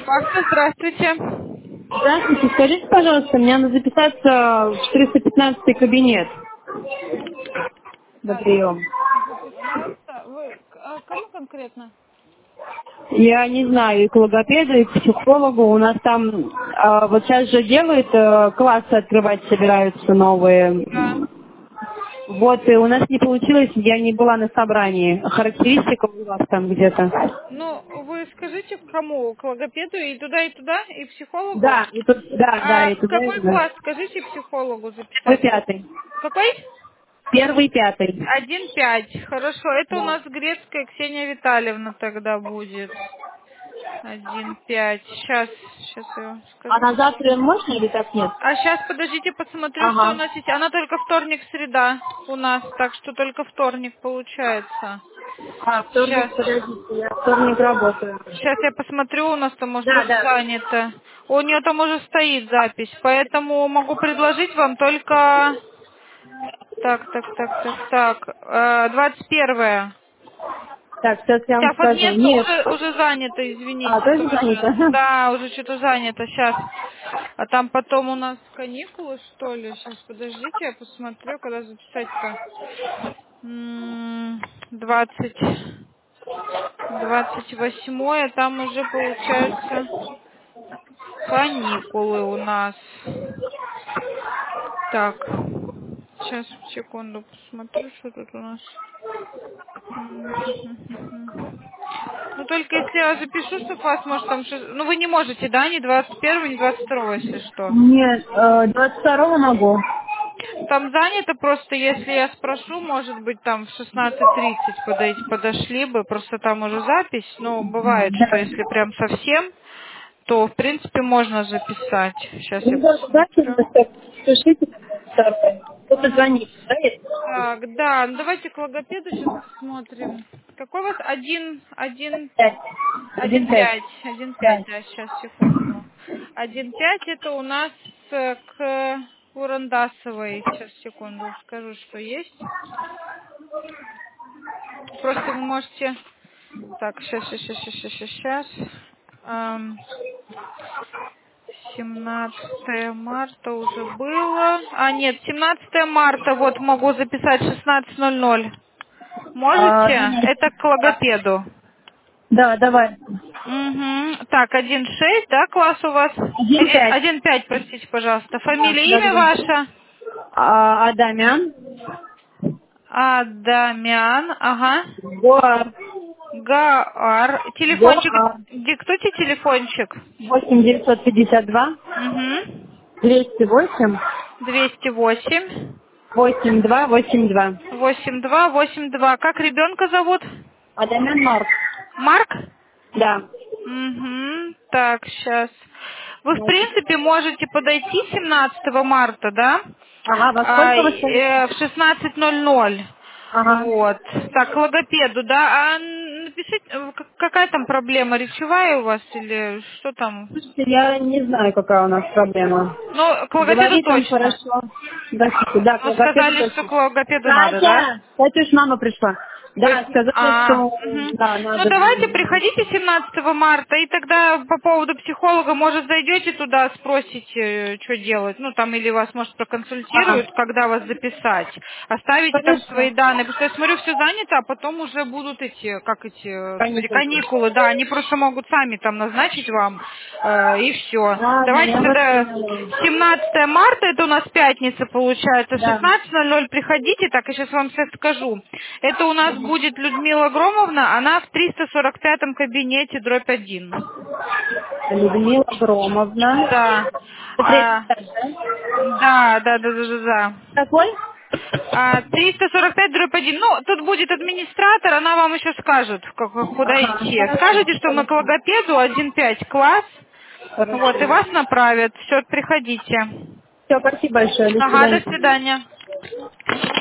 Паста, здравствуйте. Здравствуйте, скажите, пожалуйста, мне надо записаться в 415 кабинет на Так, прием. записаться. Вы кому конкретно? Я не знаю, и к логопеду, и к психологу. У нас там вот сейчас же делают, классы открывать собираются новые. Да. Вот, и у нас не получилось, я не была на собрании. Характеристика у вас там где-то. Ну, вы скажите, к кому? К логопеду и туда, и психологу? Да, и тут, да, А и в туда, и какой туда. класс? Скажите психологу Первый записаться. пятый. Какой? Первый пятый. 1-5. Хорошо. Это у Да. нас грецкая Ксения Витальевна тогда будет. 1-5. Сейчас я вам А скажу. на завтра можно или так нет? А сейчас, подождите, посмотрю, что у Ага. нас есть. Она только вторник, среда у нас, так что только вторник получается. Вторник, Сейчас. подождите, я вторник работаю. Сейчас я посмотрю, у нас там может Да, уже да. занято. У нее там уже стоит запись, поэтому могу предложить вам только... Так. 21-е. Так, сейчас я вам скажу. Совместно Нет. уже занято, извините Тоже тоже. занято? Да, уже что-то занято сейчас. А там потом у нас каникулы, что ли? Сейчас, подождите, я посмотрю, когда записать-то. 20, 28, там уже получается каникулы у нас. Так, сейчас, секунду, посмотрю, что тут у нас. Ну, только если я запишу, что вас может там... Ну, вы не можете, да, ни 21, ни 22, если что. Нет, 22 могу. Там занято просто, если я спрошу, может быть, там в 16:30 подошли бы, просто там уже запись, но бывает, что Да. если прям совсем, то, в принципе, можно записать. Сейчас я Ну, да, давайте, посмотрю. пишите 22. Кто-то звонит, да? Так, да, ну давайте к логопеду сейчас посмотрим. Какой у вас? 5. 1-5. 1,5, Да. да, сейчас, секунду. 1,5 это у нас к Урандасовой. Сейчас, секунду, скажу, что есть. Просто вы можете... Так, сейчас. 17 марта уже было. А, нет, 17 марта, вот могу записать 16:00. Можете? Это к логопеду. Да, давай. Угу. Так, 1,6, да, класс у вас? 1-5. 1,5, простите, пожалуйста. Да, Фамилия, да, имя да. ваше? Адамян. Адамян, ага. Гоар. Гаар. Телефончик, Гоар. диктуйте телефончик. 8-952. Угу. 208. 208 8282. 8282. Как ребенка зовут? Адамян Марк. Марк? Да. Угу. Так, сейчас. Вы, в принципе, можете подойти 17 марта, да? Ага, во сколько вы сказали? В 16:00. Ага. Вот. Так, к логопеду, да? А напишите, какая там проблема? Речевая у вас или что там? Слушайте, я не знаю, какая у нас проблема. Ну, к логопеду Говорит он точно. хорошо. Здравствуйте. Да, к Вы логопеду сказали, что точно. к логопеду надо, да? Катя! Катюш, мама пришла. Да, сказали, что Мгм. да, Ну, надо. давайте приходите 17 марта, и тогда по поводу психолога, может, зайдете туда, спросите, что делать. Ну, там, или вас, может, Ага. проконсультируют, когда вас записать. Оставите там свои Хорошо. данные, потому что я смотрю, все занято, а потом уже будут эти, господи, Каникулы. каникулы, да, они просто могут сами там назначить вам, и все. Ладно, Давайте я вас тогда поняла. 17 марта, это у нас пятница получается, в Да. 16:00 приходите, так, я сейчас вам все скажу. Это у нас будет Людмила Громовна, она в 345 кабинете, дробь 1. Людмила Громовна. Да. Это третий этаж, да? Да. Какой? 345 дробь 1. Ну, тут будет администратор, она вам еще скажет, куда Ага, идти. хорошо. Скажете, что мы к логопеду 1,5 класс, вот, и Хорошо. вас направят. Все, приходите. Все, спасибо большое. До Ага, до свидания. свидания.